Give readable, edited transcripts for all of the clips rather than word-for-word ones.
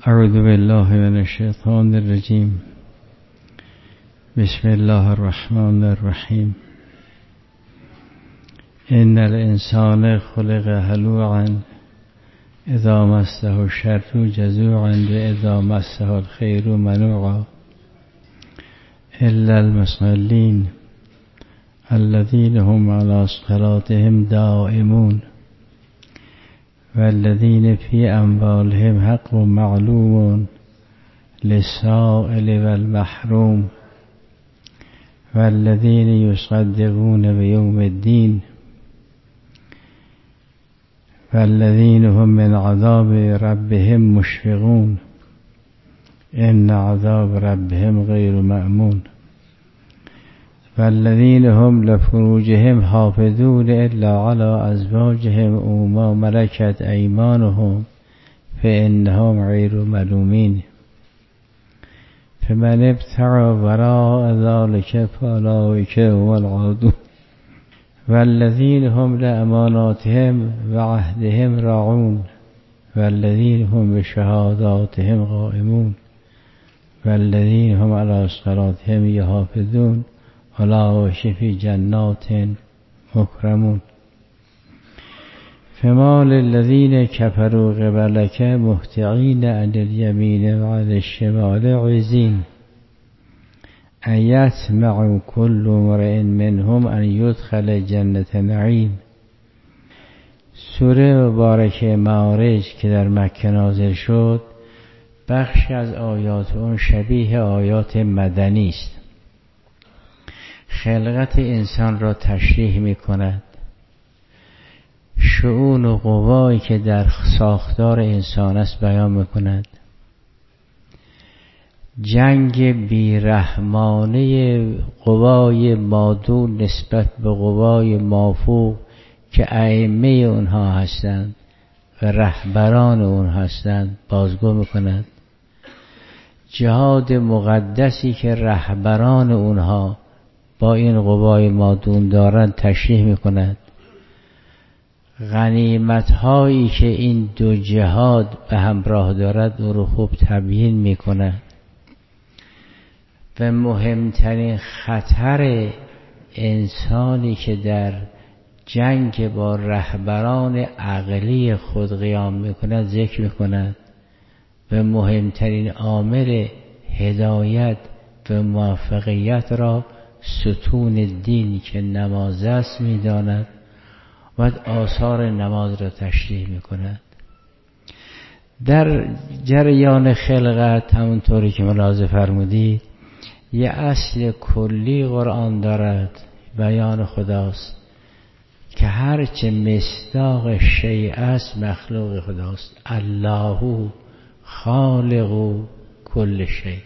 اعوذ بالله من الشیطان الرجیم. بسم الله الرحمن الرحیم. ان الانسان خلق هلوعا اذا مسه الشر جزوعا واذا مسه الخیر منوعا الا المصلين الذين هم على صلاتهم دائمون والذين في أموالهم حق معلوم للسائل والمحروم والذين يصدقون بيوم الدين والذين هم من عذاب ربهم مشفقون إن عذاب ربهم غير مأمون والذين هم لفروجهم حافظون إلا على أزواجهم أو ما ملكت أيمانهم فإنهم غير ملومين فمن ابتغى وراء ذلك فأولئك هم العادون والذين هم لأماناتهم وعهدهم راعون والذين هم بشهاداتهم قائمون والذين هم على صلاتهم يحافظون أولئك في جنات مكرمون فما للذين كفروا قبلك مهطعين عن اليمين وعن الشمال عزين أن يطمع كل امرئ منهم أن يدخل جنة نعیم. سوره مبارکه معارج که در مکه نازل شد بخشی از آیات اون شبیه آیات مدنی است. خلقت انسان را تشریح می کند. شؤون و قوایی که در ساختار انسان است بیان می کند. جنگ بیرحمانه قوای مادون نسبت به قوای مافوق که ائمه اونها هستند و رهبران اون هستند بازگو می کند. جهاد مقدسی که رهبران اونها با این قوای مادون دارند تشریح می کند. غنیمت هایی که این دو جهاد به همراه دارد او رو خوب تبیین می کند و مهمترین خطر انسانی که در جنگ با رهبران عقلی خود قیام می کند ذکر می کند و مهمترین عامل هدایت و موفقیت را ستون دین که نماز است می داند و آثار نماز را تشریح می کند. در جریان خلقت همونطوری که ملاحظه فرمودید یه اصل کلی قرآن دارد، بیان خداست که هرچه مصداق شیء است مخلوق خداست. الله خالق کل شیء.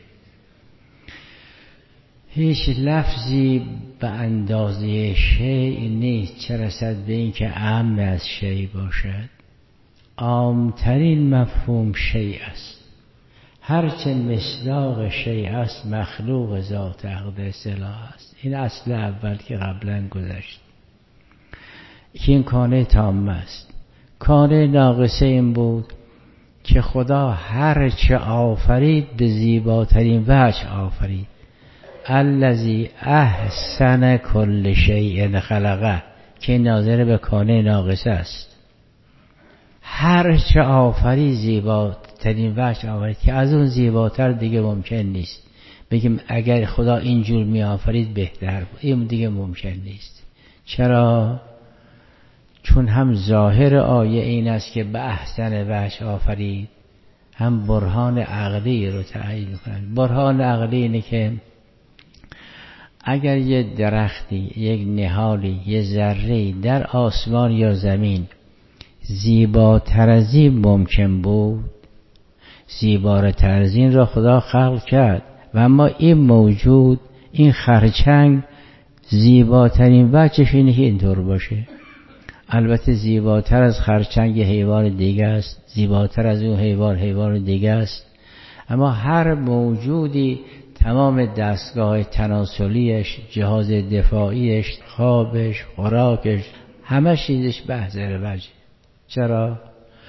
هیچ لفظی به اندازه شیء نیست چه رسد به این که اعم از شیء باشد. عامترین مفهوم شیء است. هرچه مصداق شیء است مخلوق ذات اقدس اله است. این اصل اول که قبلا گذشت که این کانه تام است. کانه ناقصه این بود که خدا هرچه آفرید به زیباترین وجه آفرید. الذی احسن کل شیء خلقه که ناظر به کانه ناقصه است. هرچه آفرید زیباترین وجه آفرید که از اون زیباتر دیگه ممکن نیست. بگیم اگر خدا اینجور می آفرید بهتر بود، این دیگه ممکن نیست. چرا؟ چون هم ظاهر آیه این است که به احسن وجه آفرید، هم برهان عقلی رو تعیین کنند. برهان عقلی اینه که اگر یه درختی، یک نهالی، یه ذره‌ای در آسمان یا زمین زیباتر از این ممکن بود، زیباتر از این را خدا خلق کرد و اما این موجود، این خرچنگ زیباترین وجهش اینه که اینطور باشه. البته زیباتر از خرچنگ حیوان دیگه است، زیباتر از اون حیوان دیگه است، اما هر موجودی تمام دستگاه تناسلیش، جهاز دفاعیش، خوابش، خوراکش، همه چیزش به احضر وجه. چرا؟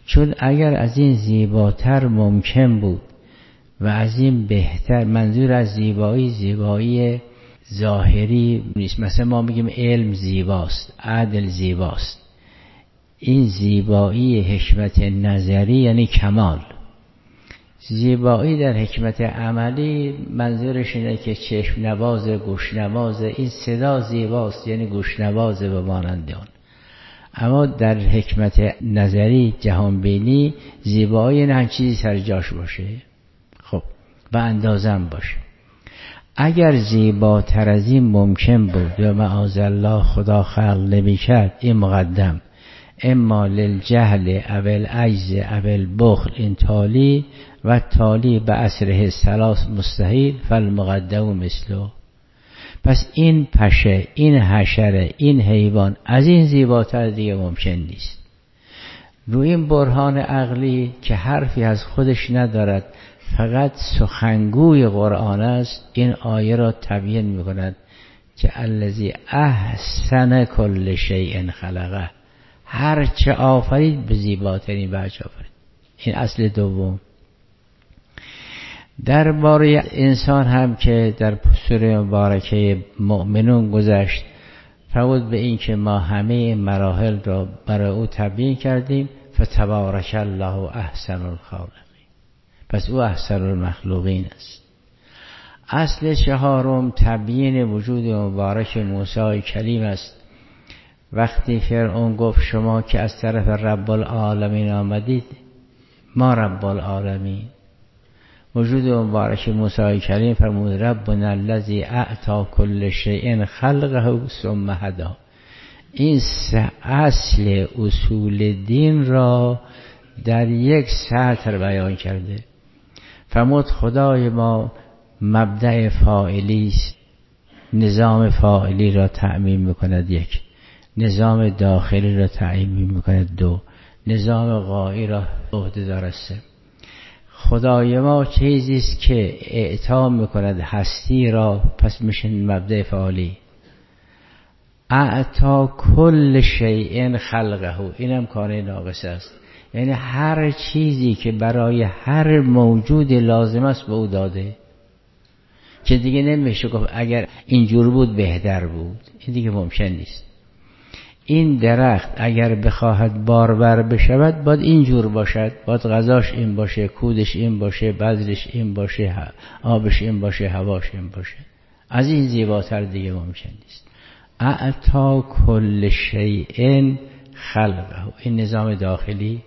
چون اگر از این زیباتر ممکن بود و از این بهتر، منظور از زیبایی ظاهری نیست. مثلا ما میگیم علم زیباست، عدل زیباست. این زیبایی حکمت نظری یعنی کمال. زیبایی در حکمت عملی منظورش اینه که چشم نواز، گوش نواز، این صدا زیباست یعنی گوش نواز به مانند آن. اما در حکمت نظری جهان بینی زیبایی نه چیزی سر جاش باشه، خب به اندازم باشه. اگر زیباتر از این ممکن بود و معاذالله خدا خلق نمی‌کرد، این مقدم اما للجهل او العجز او البخل این تالی و تالی به اثره ثلاث مستحیل فالمقدم مثله. پس این پشه، این حشره، این حیوان از این زیباتر دیگه ممکن نیست. روی این برهان عقلی که حرفی از خودش ندارد، فقط سخنگوی قرآن است، این آیه را تبیین می‌کند که الذی احسن کل شیء خلقه، هر چه آفرید به زیباترین وجه آفرید. این اصل دوم. درباره انسان هم که در سوره مبارکه مؤمنون گذشت، فرمود به این که ما همه مراحل را برای او تبیین کردیم، فتبارک الله احسن الخالقین، پس او احسن المخلوقین است. اصل چهارم تبیین وجود مبارک موسی کلیم است. وقتی فرعون گفت شما که از طرف رب العالمین آمدید، ما رب العالمین، وجود مبارک موسی کریم فرمود ربنا الذی اعطی کل شیء خلقه ثم هدی. این اصل اصول دین را در یک سطر بیان کرده. فرمود خدای ما مبدأ فاعلی است، نظام فاعلی را تعمیم میکند، یک نظام داخلی را تعمیم میکند، دو نظام غایی را عهده دارد، سه خدای ما چیزی است که اعطا میکند هستی را، پس میشه مبدأ فعالی. اعطا کل شیء خلقه، اینم کار ناقص است، یعنی هر چیزی که برای هر موجود لازم است به او داده، که دیگه نمیشه گفت اگر اینجور بود بهتر بود، این دیگه ممکن نیست. این درخت اگر بخواهد بارور بشود باید اینجور باشد، باید غذاش این باشه، کودش این باشه، بذرش این باشه، آبش این باشه، هواش این باشه. از این زیباتر دیگه ممکن نیست. اعطا کل شیء خلقه، این نظام داخلی.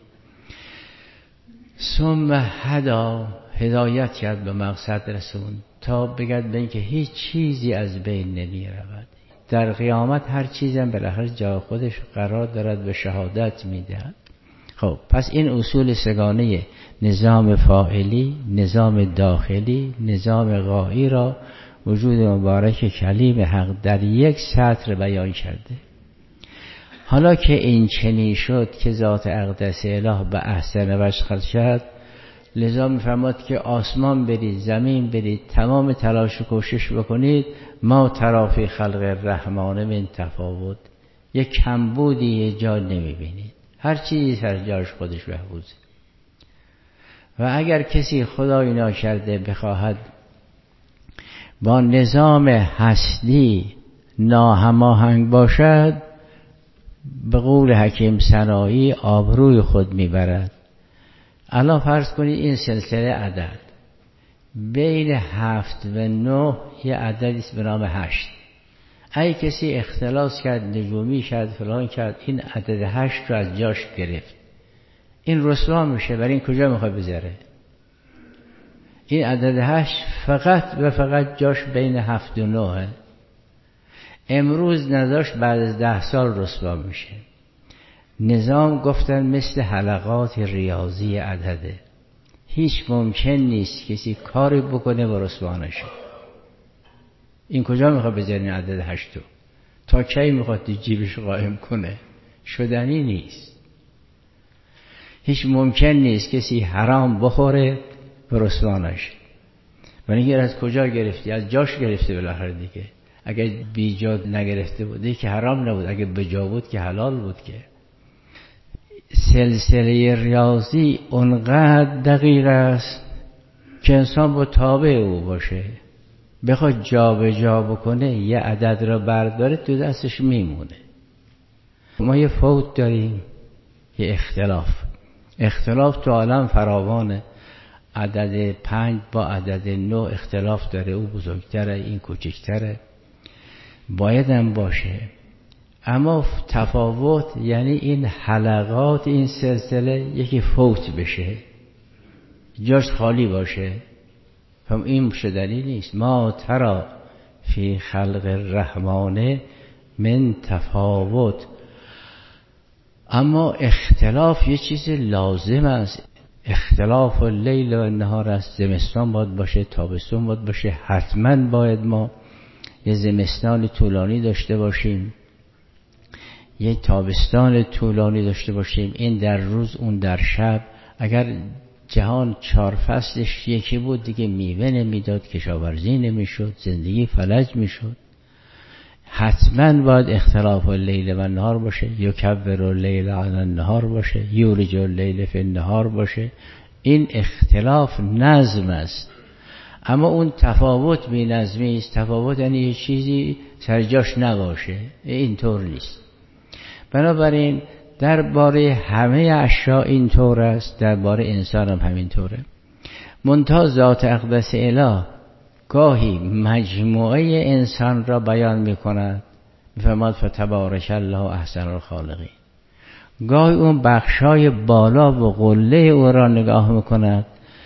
ثم هدا، هدایت کرد به مقصد رسون تا بگد به اینکه هیچ چیزی از بین نمی رود. در قیامت هر چیزم بالاخره جای خودش قرار دارد به شهادت میدهد. خب پس این اصول سگانه نظام فاعلی، نظام داخلی، نظام غایی را وجود مبارک کلیم حق در یک سطر بیان کرده. حالا که این چنین شد که ذات اقدس اله به احسن وجه خلق شد، لذا میفرماد که آسمان برید، زمین برید، تمام تلاش و کوشش بکنید، ما تری فی خلق الرحمن من تفاوت، یک کمبودی یه جا نمیبینید، هر چیزی سر جاش خودش بهبوزه. و اگر کسی خدای ناکرده بخواهد با نظام هستی ناهماهنگ باشد، به قول حکیم سنایی آبروی خود میبرد. الان فرض کنید این سلسله عدد بین 7 و 9 یه عددی است به نام 8. اگه کسی اختلاس کرد، نجومی کرد، فلان کرد، این عدد 8 رو از جاش گرفت، این رسوا میشه. برای این کجا میخواد بذاره؟ این عدد 8 فقط و فقط جاش بین 7 و 9. امروز نداشت، بعد از 10 سال رسوا میشه. نظام گفتن مثل حلقات ریاضی عدده، هیچ ممکن نیست کسی کاری بکنه و رسوا نشه. این کجا میخواد بذارین عدد 8 تا کی میخواد جیبش قائم کنه؟ شدنی نیست. هیچ ممکن نیست کسی حرام بخوره و رسوا نشه. ولی از کجا گرفتی؟ از جاش گرفته بالاخره دیگه. اگر بی جا نگرفته بوده که حرام نبود، اگر به جا بود که حلال بود. که سلسله ریاضی اونقدر دقیق است که انسان با تابع او باشه، بخواد جا به جا بکنه یه عدد را برداره تو دستش میمونه. ما یه فوت داریم، یه اختلاف تو عالم فراوانه. عدد 5 با عدد 9 اختلاف داره، او بزرگتره این کوچکتره، باید هم باشه. اما تفاوت یعنی این حلقات این سلسله یکی فوت بشه، جاش خالی باشه. فهم این مشدنی نیست. ما ترى فی خلق الرحمن من تفاوت. اما اختلاف یه چیز لازم است. اختلاف اللیل و النهار است. زمستان باید باشه، تابستان باید باشه. حتما باید ما یه زمستان طولانی داشته باشیم، یه تابستان طولانی داشته باشیم. این در روز، اون در شب. اگر جهان 4 فصلش یکی بود دیگه میوه نمیداد، کشاورزی نمیشد، زندگی فلج میشد. حتما باید اختلاف اللیل و النهار باشه، یکبر اللیل علی النهار باشه، یولج اللیل فی النهار باشه. این اختلاف نظم است. اما اون تفاوت بی نظمی است. تفاوت یعنی یه چیزی سر جاش نباشه. اینطور نیست. بنابراین درباره همه اشیاء اینطور است، درباره انسان هم همینطوره. منتها ذات اقدس اله گاهی مجموعه انسان را بیان میکند، میفرماد فتبارک الله احسن الخالقین. گاهی اون بخشای بالا و قله او را نگاه میکند،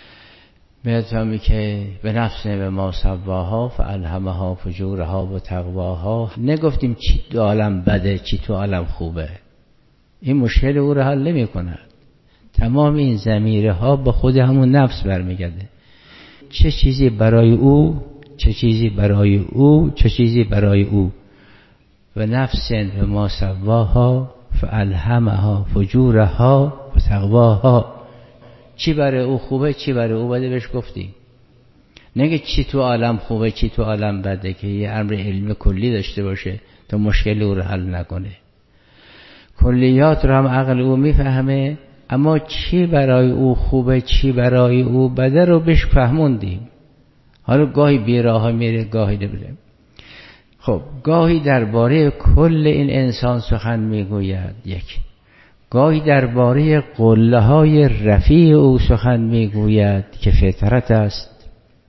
میفهمی که به نفس به ما سواها فالهمها فجورها و تقواها. نگفتیم چی تو عالم بده چی تو عالم خوبه، این مشکل او را حل نمی کند. تمام این ضمیره ها به خود همون نفس برمیگرده. چه چیزی برای او، چه چیزی برای او، چه چیزی برای او. و نفس به ما سواها فالهمها فجورها و تقواها. چی برای او خوبه چی برای او بده بهش گفتیم. نگه چی تو عالم خوبه چی تو عالم بده که یه امر علمی کلی داشته باشه تا مشکل او رو حل نکنه. کلیات رو هم عقل او میفهمه، اما چی برای او خوبه چی برای او بده رو بهش فهموندیم. حالا گاهی بیراه میره گاهی نمیره. خب گاهی درباره کل این انسان سخن میگوید یک، گاهی درباره قله های رفیع او سخن میگوید که فطرت است.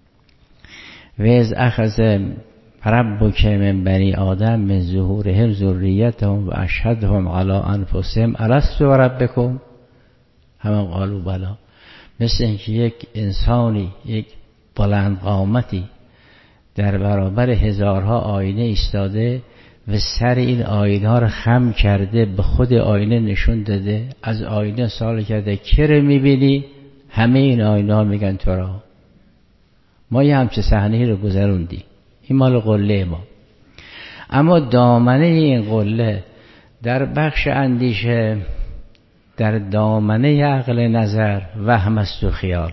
و از اخذ ربک من بنی آدم من ظهورهم ذریتهم و اشهدهم علی انفسهم الست بربکم همه قالوا بلا. مثل اینکه یک انسانی، یک بلند قامتی در برابر هزارها آینه ایستاده و سر این آینه ها رو خم کرده، به خود آینه نشون داده، از آینه سوال کرده که رو میبینی؟ همه این آینه ها میگن تو را. ما یه همچه صحنه‌ای رو گذروندی، این مال قله ما. اما دامنه این قله در بخش اندیشه، در دامنه عقل نظر وهم است و خیال،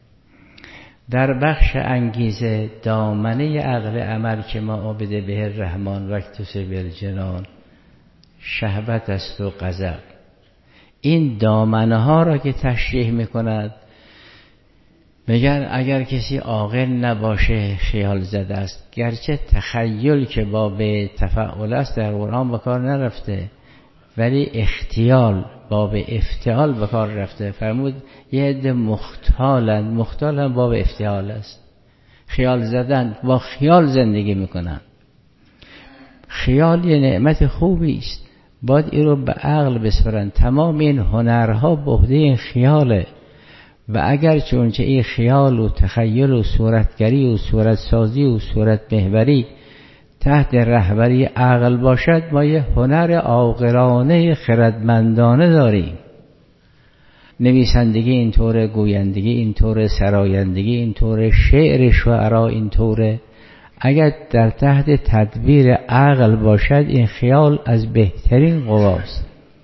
در بخش انگیزه دامنه عقل عمل که ما عابد به الرحمن وقتس بالجنان شهوت است و غضب. این دامنه ها را که تشریح میکند میگن اگر کسی عاقل نباشه خیال زده است. گرچه تخیل که باب تفعول است در قرآن به کار نرفته، ولی اختیال باب افتعال به کار رفته. فرمود یه عده مختالن، مختالن باب افتعال است. خیال زدن، با خیال زندگی میکنن. خیال یه نعمت خوبی است، باید این رو به عقل بسپرن. تمام این هنرها به عهده این خیاله. و اگر چونچه این خیال و تخیل و صورتگری و صورتسازی و صورت محوری تحت رهبری عقل باشد، ما یه هنر عاقلانه خردمندانه داریم. نویسندگی اینطوره، گویندگی اینطوره، سرایندگی اینطوره، شعر شعرا اینطوره. اگر در تحت تدبیر عقل باشد این خیال از بهترین قواست.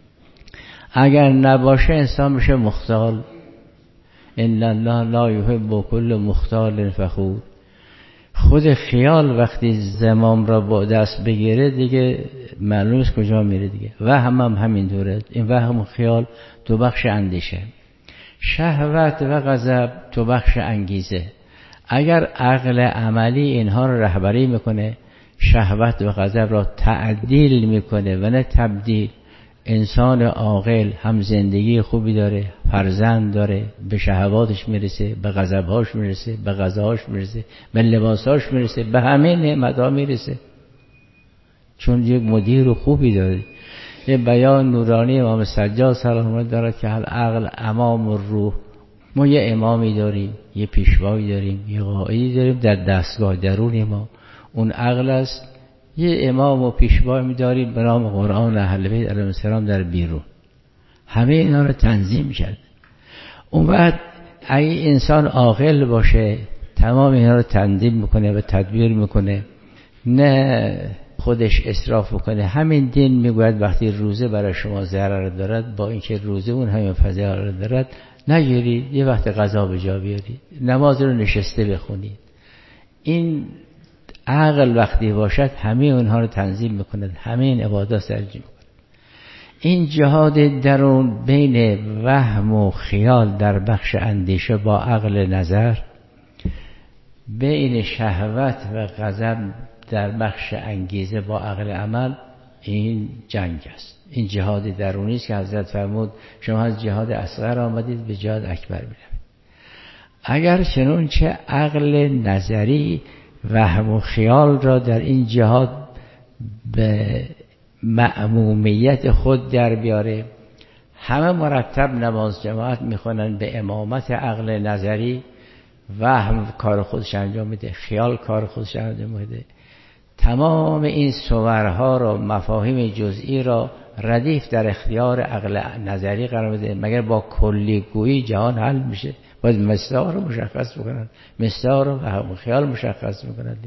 اگر نباشه انسان میشه مختال. ان الله لا یحب کل مختال فخور. خود خیال وقتی زمام را با دست بگیره دیگه معلوم است کجا میره دیگه. وهم هم همین دوره. این وهم و خیال تو بخش اندیشه، شهوت و غضب تو بخش انگیزه. اگر عقل عملی اینها رو رهبری میکنه، شهوت و غضب را تعدیل میکنه و نه تبدیل، انسان عاقل هم زندگی خوبی داره، فرزند داره، به شهواتش میرسه، به غضبهاش میرسه، به غذاهاش میرسه، به لباسهاش میرسه، به همه نعمتها میرسه، چون یک مدیر خوبی داره. یه بیان نورانی امام سجاد سلام الله دارد که العقل امام الروح. ما یه امامی داریم، یه پیشوایی داریم، یه قائدی داریم در دستگاه درون ما، اون عقل است. یه امام و پیشوایی داریم به نام قرآن اهل بیت علیهم السلام در بیرون، همه اینا رو تنظیم کرد. اون وقت اگه انسان عاقل باشه تمام اینا رو تنظیم میکنه و تدبیر میکنه، نه خودش اسراف میکنه. همین دین میگوید وقتی روزه برای شما ضرر دارد، با اینکه روزه اون همین فضیلت دارد، نگیرید، یه وقت غذا به جا بیارید، نماز رو نشسته بخونید. این عقل وقتی باشد همه اونها رو تنظیم میکند، همه این عبادات سرجم میکند. این جهاد درون بین وهم و خیال در بخش اندیشه با عقل نظر، بین شهوت و غضب در بخش انگیزه با عقل عمل، این جنگ است. این جهاد درونی است که حضرت فرمود شما از جهاد اصغر آمدید به جهاد اکبر میروید. اگر چنانچه عقل نظری وهم و خیال را در این جهاد به مأمومیت خود در بیاره، همه مرتب نماز جماعت میخونن به امامت عقل نظری، وهم کار خودش انجام میده، خیال کار خودش انجام میده، تمام این صورها را، مفاهیم جزئی را ردیف در اختیار عقل نظری قرار میده. مگر با کلی گویی جهان حل میشه؟ باید مصداق رو مشخص بکنن، مصداق رو وهم خیال مشخص میکنن.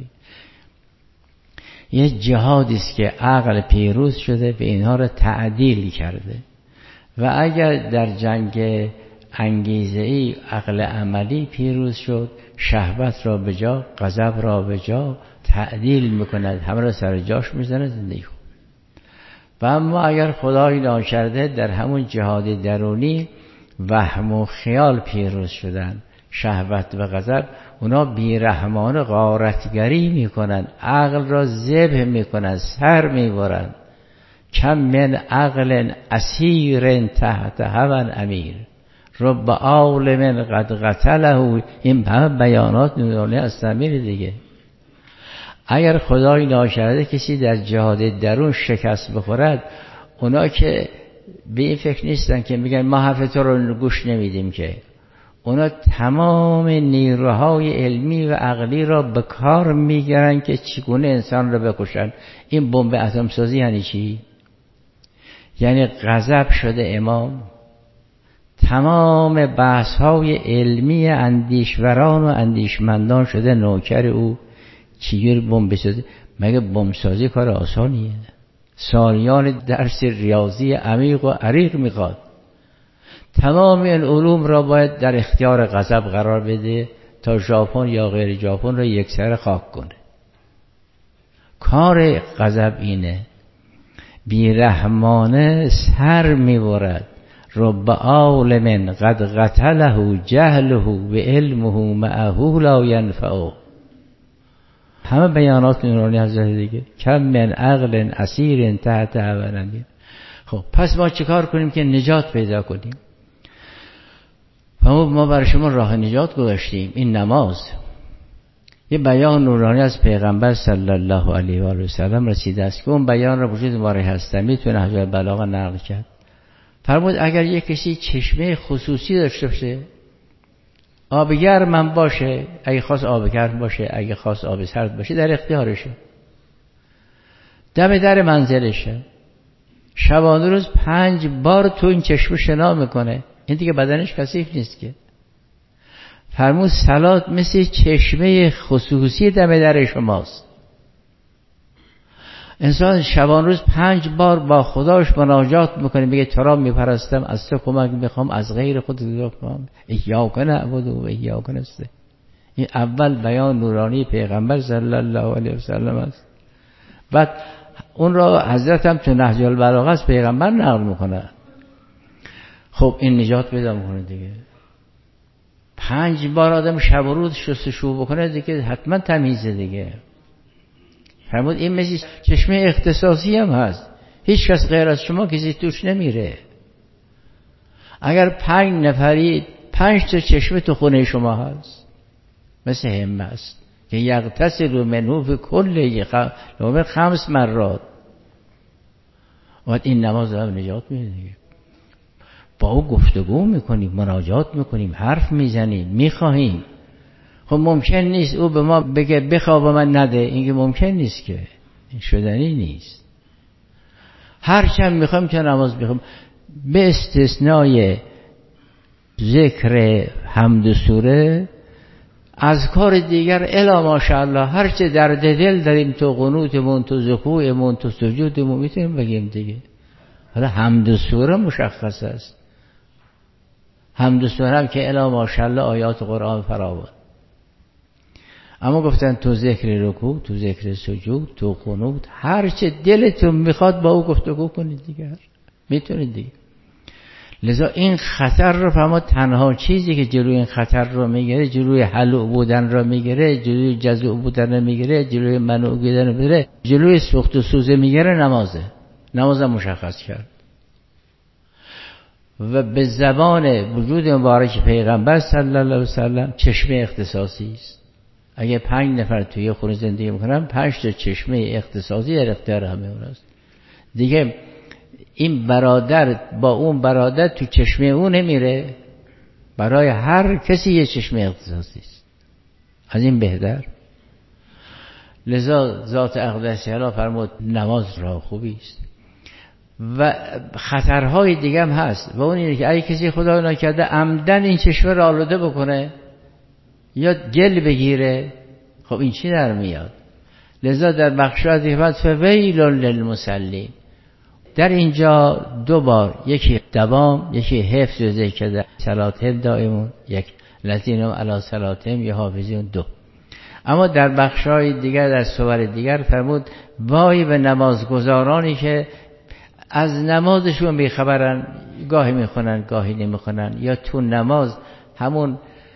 یه جهادی است که عقل پیروز شده به اینها رو تعدیل کرده. و اگر در جنگ انگیزه‌ای عقل عملی پیروز شد، شهوت را به جا، غضب را به جا تعدیل میکند، همه را سر جاش میزنه، زندگی خوب. و اما اگر خدای ناکرده در همون جهاد درونی وهم و خیال پیروز شدن، شهوت و غضب، اونا بیرحمانه غارتگری میکنن، عقل را ذبح میکنن، سر میبرن. کم من عقل اسیر تحت هوى امیر، رب عالم قد قتله. این همه بیانات نورانی از امیر دیگه. اگر خدای ناکرده کسی در جهاد درون شکست بخورد، اونا که به این فکر نیستن که میگن ما حرف تو رو گوش نمیدیم، که اونا تمام نیروهای علمی و عقلی را به کار میگیرن که چگونه انسان را بکشن. این بمب اتم سازی یعنی چی؟ یعنی غضب شده امام، تمام بحث های علمی اندیشوران و اندیشمندان شده نوکر او. چیگر بمب بسازی؟ مگه بمب سازی کار آسانیه؟ سالیان درس ریاضی عمیق و عریق میخواد. تمام این علوم را باید در اختیار غضب قرار بده تا ژاپن یا غیر ژاپن را یکسره خاک کنه. کار غضب اینه، بیرحمانه سر میبرد. رب عالم قد قتله جهله و علمه معه لا ینفعه. همه بیانات نورانی حضرت دیگه. کم من عقل اسیر تحت هوى امیر. خب پس ما چیکار کنیم که نجات پیدا کنیم؟ ما برای شما راه نجات گذاشتیم، این نماز. یه بیان نورانی از پیغمبر صلی الله علیه و آله و سلم رسیده است که اون بیان را وجود ماری هستمی تو نهج البلاغه نقل کرد. فرمود اگر یک کسی چشمه خصوصی داشته باشه، آب گرم باشه، اگه خواست آب گرم باشه، اگه خواست آب سرد باشه، در اختیارشه، دم در منزلشه، شبانه روز 5 بار تو این چشمه شنا میکنه، این دیگه بدنش کثیف نیست که. فرمود صلات مثل چشمه خصوصی دم در شماست. انسان شبان روز 5 بار با خداش مناجات میکنه، میگه تو را میپرستم، از تو کمک میخوام، از غیر خود میخوام، ایاک نعبد و ایاک نستعین. این اول بیان نورانی پیغمبر صلی الله علیه و سلم است. بعد اون را حضرت هم تو نهج البلاغه از پیغمبر نقل میکنه. خب این نجات پیدا میکنه دیگه. 5 بار آدم شب و روز شستشو بکنه دیگه حتما تمیزه دیگه. فرمود این مثل چشمه اختصاصی هم هست، هیچ کس غیر از شما کسی توش نمیره. اگر 5 نفری 5 تا چشمه تو خونه شما هست، مثل همه است که یغتسل منه فی کل 5 مرات. و این نماز هم نجات میده دیگه. با او گفتگو میکنیم، مناجات میکنیم، حرف میزنیم، میخواهیم. خب ممکن نیست او به ما بگه بخواب من نده، این که ممکن نیست، که این شدنی نیست. هرچند میخوایم که نماز بخوام، به استثنای ذکر حمد و سوره، از کار دیگر الا ماشاءالله هرچه درد دل داریم تو قنوتمون، تو رکوعمون، تو سجودمون میتونیم بگیم دیگه. حالا حمد و سوره مشخص است. حمد و سوره هم که الا ماشاءالله آیات قرآن فراوان. اما گفتن تو ذکر رکوع، تو ذکر سجود، تو قنوت، هرچه دلتون میخواد با او گفتگو کنید دیگه، میتونید دیگه. لذا این خطر رو فهمید، تنها چیزی که جلوی این خطر رو میگیره، جلوی حلوع بودن رو میگیره، جلوی جزوع بودن رو میگیره، جلوی منوع بودن رو میگیره، جلوی سوخت و سوزه میگیره، نمازه. نماز مشخص کرد و به زبان وجود مبارک پیغمبر صلی الله علیه و سلم چشمه اختصاصی است. اگه 5 نفر توی خونه زندگی میکنن، 5 تا چشمه اختصاصی در اختیار همه اوناست دیگه. این برادر با اون برادر تو چشمه اون نمیره، برای هر کسی یه چشمه اختصاصی است. از این بهتر. لذا ذات اقدس تعالی فرمود نماز راه خوبی است. و خطرهای دیگه هم هست، و اون اینه که اگه کسی خدا نکرده عمدن این چشمه را آلوده بکنه یا گل بگیره، خب این چی در میاد؟ لذا در بخشات دیگه فویل للمصلین، در اینجا 2 بار، یکی دوام، یکی حفظ ذکر صلاتهم دائمون، یک لذینهم علی صلاتهم یحافظون 2. اما در بخشای دیگر، در سور دیگر فرمود وای به نمازگزارانی که از نمازشون بیخبرن، گاهی میخونن گاهی نمیخونن، یا تو نماز همون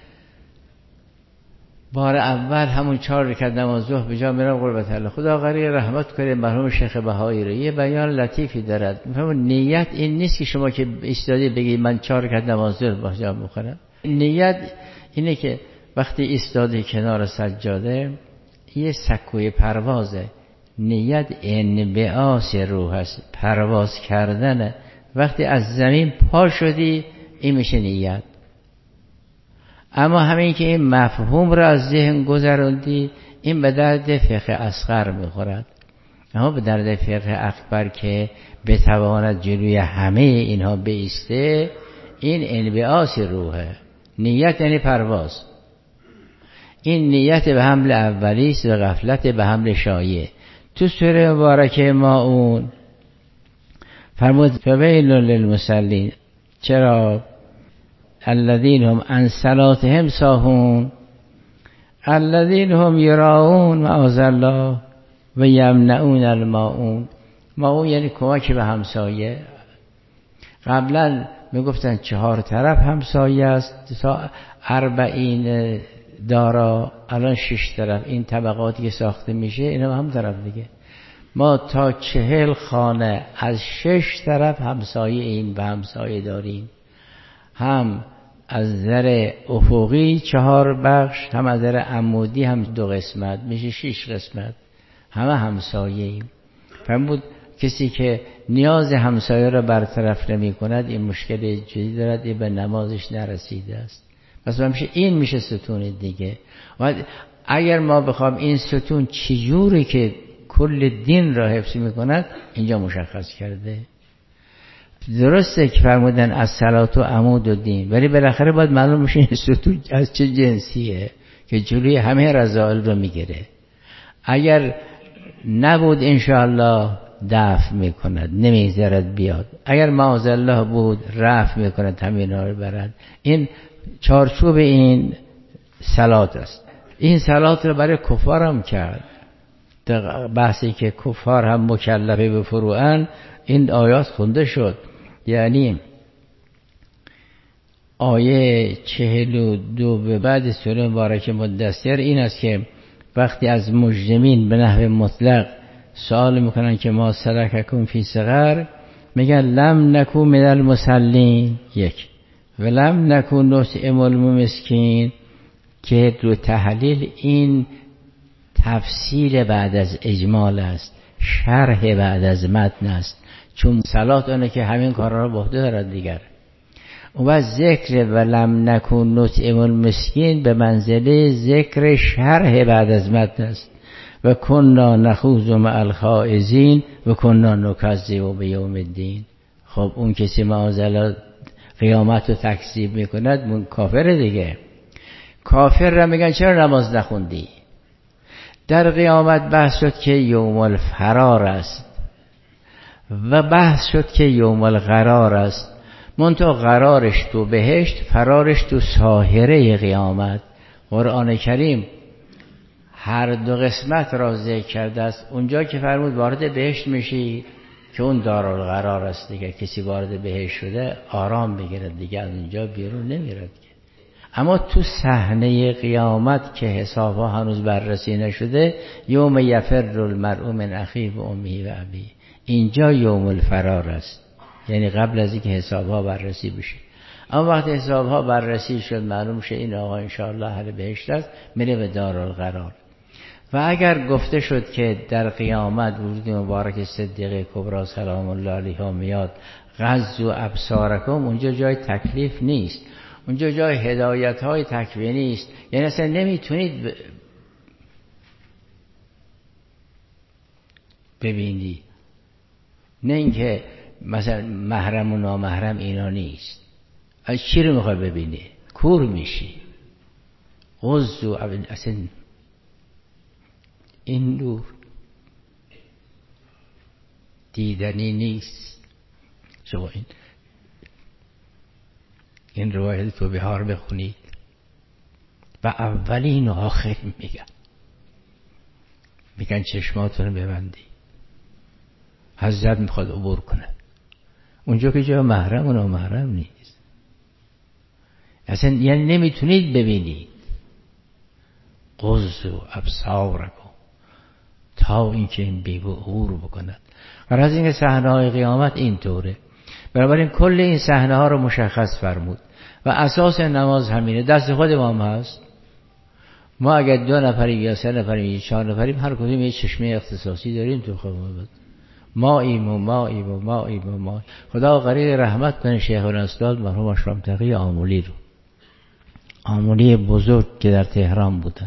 بار اول همون 4 رکعت نماز ظهر به جا میرن قربت الله. خدا غریق رحمت کنه مرحوم شیخ بهایی رو، یه بیان لطیفی دارد. میفهمون نیت این نیست که شما که ایستادی بگید من 4 رکعت نماز ظهر با جا میخونم. نیت اینه که وقتی ایستادی کنار سجاده، یه سکوی پروازه. نیت انبعاث روح است، پرواز کردنه. وقتی از زمین پا شدی این میشه نیت. اما همین که این مفهوم را از ذهن گذروندی، این به درد فقه اصغر میخورد. اما به درد فقه اکبر که بتواند جلوی همه اینها بایسته، این انبعاث روحه. نیت یعنی پرواز. این نیت به حمل اولی است و غفلت به حمل شایع. تو سوره مبارکه ماعون فرمود فویل للمصلین. چرا؟ الذین هم عن صلاتهم ساهون الذین هم یراؤون معاذ الله و یمنعون الماعون. ماعون یعنی کمک به همسایه. قبلا میگفتن 4 طرف همسایه است تا 40 دارا، الان 6 طرف. این طبقاتی که ساخته میشه اینا هم طرف دیگه. ما تا 40 خانه از 6 طرف همسایه این و همسایه داریم، هم از نظر افقی 4 بخش، هم از نظر عمودی هم 2 قسمت، میشه 6 قسمت. همه همسایه ایم. فرمود کسی که نیاز همسایه را برطرف نمی کند این مشکل جدی دارد، این به نمازش نرسیده است. پس این میشه ستون دیگه. و اگر ما بخوام این ستون چجوری که کل دین را حفظ میکند، اینجا مشخص کرده. درسته که فرمودن از صلات و عمود و دین، ولی بالاخره باید معلوم بشه این ستون از چه جنسیه که جلوی همه رذائل رو میگیره. اگر نبود انشاءالله دفع میکند، نمیذارد بیاد. اگر معاذالله بود رفع میکند، همین ها رو برد. این چارچوب این صلات است. این صلات رو برای کفار هم کرد. بحثی که کفار هم مکلفه به فروعن، این آیات خونده شد. یعنی آیه 42 به بعد سوره مبارکه مدثر این است که وقتی از مجرمین به نحو مطلق سوال میکنن که ما سلککم فی سقر، میگن لم نکو من المصلین، یک، و لم نکو نطعم المسکین، که رو تحلیل این تفسیر بعد از اجمال است، شرح بعد از متن است، چون صلات اونه که همین کارا رو به عهده دارد دیگر. و ذکر ولم نکن نطعم المسکین به منزله ذکر شرح بعد از متن است. و کنا نخوض مع الخائضین و کنا نکذب بیوم الدین. خب اون کسی معاذالله قیامت رو تکذیب میکند، اون کافر دیگه. کافر را میگن چرا نماز نخوندی؟ در قیامت بحث شد که یوم الفرار است و بحث شد که یوم القرار است. منتها قرارش تو بهشت، فرارش تو ساحره قیامت. قرآن کریم هر دو قسمت را ذکر کرده است. اونجا که فرمود وارد بهشت میشی که اون دارالقرار است دیگه، کسی وارد بهشت شده آرام بگیره دیگه، از اونجا بیرون نمیرد. اما تو صحنه قیامت که حسابها هنوز بررسی نشده، یوم یفر المرء من اخیه و امه و ابیه، اینجا یوم الفرار است، یعنی قبل از اینکه حسابها بررسی بشه. اما وقتی حسابها بررسی شد معلوم شه این آقا انشاءالله اهل بهشت است، میره به دارالقرار. و اگر گفته شد که در قیامت وجود مبارک صدیقه کبری سلام الله علیها میاد، غضوا ابصارکم، اونجا جای تکلیف نیست، اونجا جای هدایت های تکوینی است. یعنی اصلا نمیتونید ببینی، نه اینکه مثلا محرم و نامحرم اینا نیست. از چی رو میخوای ببینی؟ کور میشی. غضوا، اصلا این نور دیدنی نیست. شما این روایت تو بهار بخونید و اولین و آخرین میگن چشماتون ببندی، حضرت میخواد عبور کنه. اونجا که جا محرم و نامحرم نیست، اصلا یعنی نمیتونید ببینید. غضوا ابصارکم، تا اینکه این بیگو عبور بکند. و از اینکه صحنه های قیامت این طوره، بنابراین کل این صحنه ها رو مشخص فرمود و اساس نماز همینه. دست خود ما هم هست. ما اگر 2 نفریم یا 3 نفریم یا 4 نفریم، هر کدوم یه چشمه اختصاصی داریم تو خود. ما خدا غریق رحمت کنه شیخ الاستاد مرحوم اشرف تقی آمولی رو، آمولی بزرگ که در تهران بودن.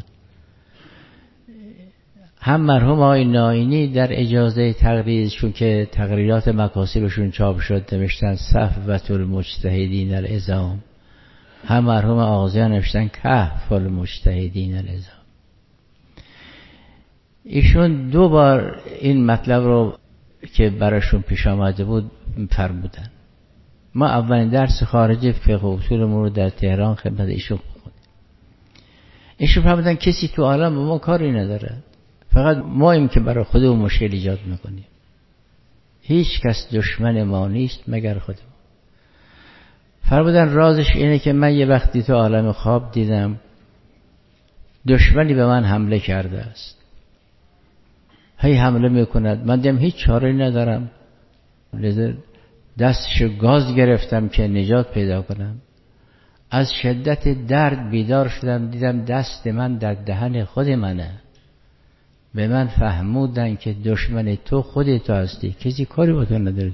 هم مرحوم آقای ناینی در اجازه تقریرشون که تقریرات مکاسبشون چاپ شد نوشتن صفوة المجتهدین العظام، هم مرحوم آغازیان نوشتن کهف المجتهدین العظام. ایشون 2 بار این مطلب رو که براشون پیش آمده بود فرمودن. ما اولین درس خارج فقه و اصولمون رو در تهران خدمت ایشون خوندیم. ایشون فرمودن کسی تو عالم با ما کاری نداره، فقط ماییم که برای خودمون مشکل ایجاد میکنیم. هیچ کس دشمن ما نیست مگر خودمون. فرمودن رازش اینه که من یه وقتی تو عالم خواب دیدم دشمنی به من حمله کرده است، هی حمله میکند، من دیدم هیچ چاره ندارم، لذا دستشو گاز گرفتم که نجات پیدا کنم. از شدت درد بیدار شدم، دیدم دست من در دهن خود منه. به من فهمودن که دشمن تو خودت هستی، کسی کاری با تو نداره.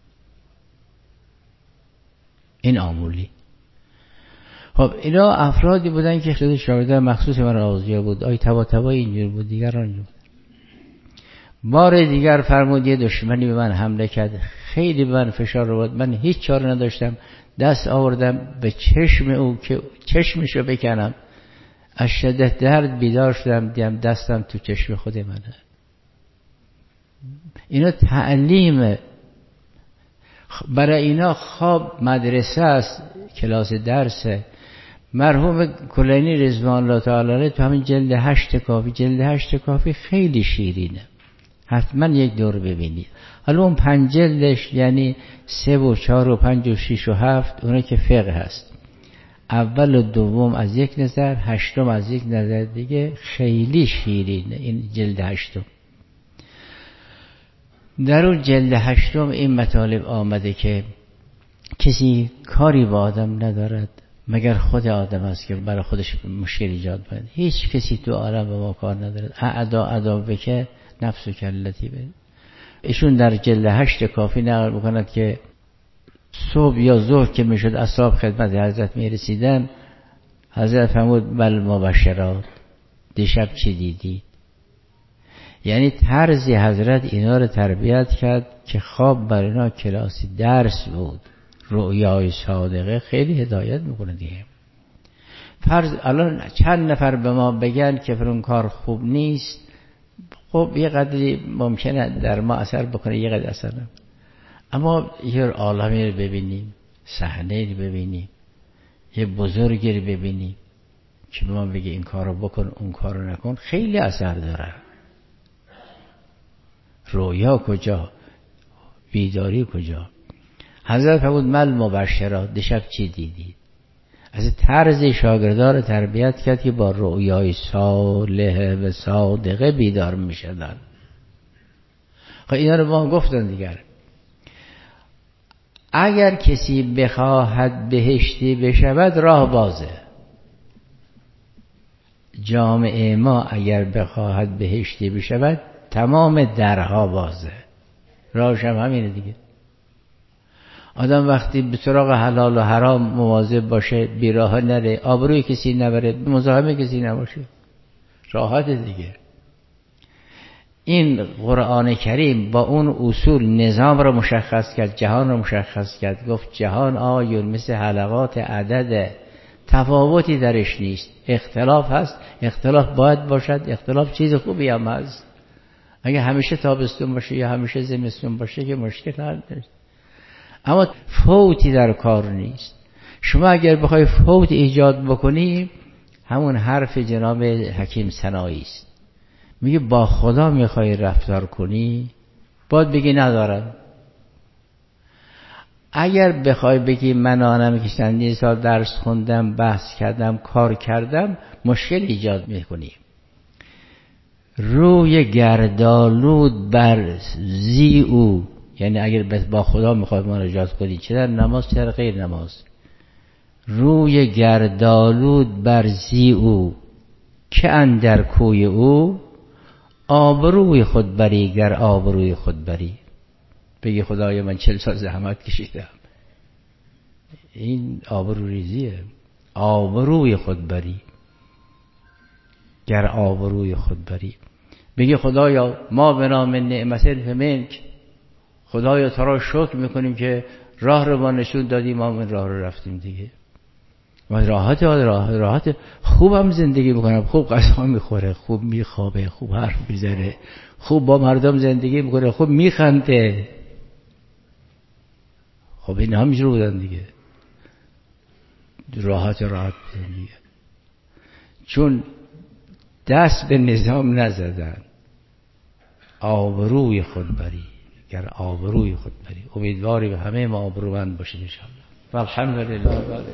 این آمولی. خب اینا افرادی بودن که خود شاگردان مخصوص من آغازیا بود. آی تبا اینجور بود، دیگران اینجور بود. بار دیگر فرمود یه دشمنی به من حمله کرد، خیلی به من فشار آورد، من هیچ چاره نداشتم، دست آوردم به چشم او که چشمشو بکنم. از شدت درد بیدار شدم، دیدم دستم تو چشم خود منه. اینا تعلیم برای اینا. خواب مدرسه است، کلاس درسه. مرحوم کلینی رضوان الله تعالی علیه تو همین جلد 8 کافی خیلی شیرینه، حتما یک دور ببینید. حالا اون 5 جلدش یعنی 3 و 4 و 5 و 6 و 7 اونه که فقه هست، اول و دوم از یک نظر، 8م از یک نظر دیگه، خیلی شیرینه این جلد 8. در اون جلد 8 این مطالب آمده که کسی کاری با آدم ندارد مگر خود آدم است که برای خودش مشکل ایجاد کنه. هیچ کسی تو عالم با ما کار ندارد. اعدا بکه نفس و کلتی به. ایشون در جلد 8 کافی نقل میکند که صبح یا ظهر که میشد اصحاب خدمت حضرت میرسیدن، حضرت فرمود بل مبشرات، دیشب چی دیدی؟ یعنی طرزی حضرت اینا رو تربیت کرد که خواب بر اینا کلاسی درس بود. رؤیای صادقه خیلی هدایت میکنه دیگه. فرض الان چند نفر به ما بگن که فرون کار خوب نیست، خب یه قدری ممکنه در ما اثر بکنه، یه قدر اثر نکنه. اما یه عالمی رو ببینیم، صحنه رو ببینیم، یه بزرگی رو ببینیم که به ما بگه این کار رو بکن اون کار رو نکن، خیلی اثر داره. رویا کجا؟ بیداری کجا؟ حضرت فرمود مل مبشرات، دیشب چی دیدید؟ از طرز شاگردان رو تربیت کرد که با رؤیای صالح و صادقه بیدار می شدن. خب اینا رو ما گفتن دیگر. اگر کسی بخواهد بهشتی بشود راه بازه. جامعه ما اگر بخواهد بهشتی بشود تمام درها بازه. راهش هم همینه دیگه. آدم وقتی به سراغ حلال و حرام مواظب باشه، بیراه نره، آبروی کسی نبره، مزاحم کسی نباشه، راحت دیگه. این قرآن کریم با اون اصول نظام رو مشخص کرد، جهان رو مشخص کرد. گفت جهان آیون مثل حلقات عدد، تفاوتی درش نیست. اختلاف هست، اختلاف باید باشد، اختلاف چیز خوبی هم هست. اگه همیشه تابستون باشه یا همیشه زمستون باشه که مشکل نداره. اما فوتی در کار نیست. شما اگر بخوای فوت ایجاد بکنی، همون حرف جناب حکیم سنایی است. میگه با خدا میخوای رفتار کنی، باید بگی ندارم. اگر بخوای بگی من آنم که چندین سال درس خوندم، بحث کردم، کار کردم، مشکل ایجاد میکنی. روی گردالود بر زی او، یعنی اگر با خدا میخواد مناجات کنی، چه در نماز چه در غیر نماز، روی گردالود بر زی او که اندر کوی او، آبروی خود بری گر آبروی خود بری. بگی خدایا من 40 سال زحمت کشیدم، این آبرو ریزیه. آبروی خود بری گر آبروی خود بری. بگی خدایا ما به نام نعمت منک، خدایا تو را شکر میکنیم که راه رو ما نشون دادی، ما این راه رو رفتیم دیگه. ما راحت خوبم زندگی میکنم، خوب غذا میخوره، خوب میخوابه، خوب حرف میزنه، خوب با مردم زندگی میکنه، خوب میخنده. خب این همینجور بودن دیگه، راحت زندگی. چون دست به نظام نزدن. آبروی خود بری گر آبروی خود بری. امیدواری به همه ما آبرومند باشید ان شاء الله. والحمدلله.